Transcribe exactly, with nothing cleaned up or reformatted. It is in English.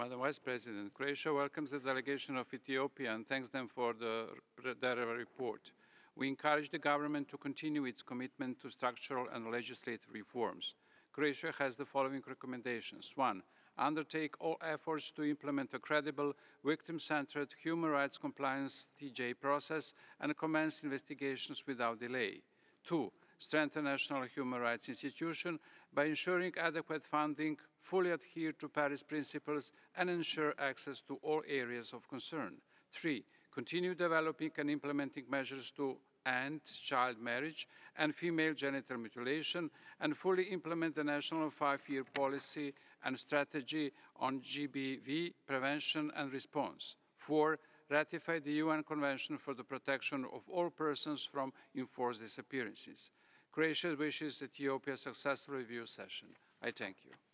Madam Vice President, Croatia welcomes the delegation of Ethiopia and thanks them for the, their report. We encourage the government to continue its commitment to structural and legislative reforms. Croatia has the following recommendations. One, undertake all efforts to implement a credible, victim-centred, human rights compliance T J process and commence investigations without delay. Two, strengthen national human rights institutions by ensuring adequate funding, fully adhere to Paris principles and ensure access to all areas of concern. Three, continue developing and implementing measures to end child marriage and female genital mutilation and fully implement the national five-year policy and strategy on G B V prevention and response. Four, ratify the U N Convention for the Protection of All Persons from Enforced Disappearances. Croatia wishes Ethiopia a successful review session. I thank you.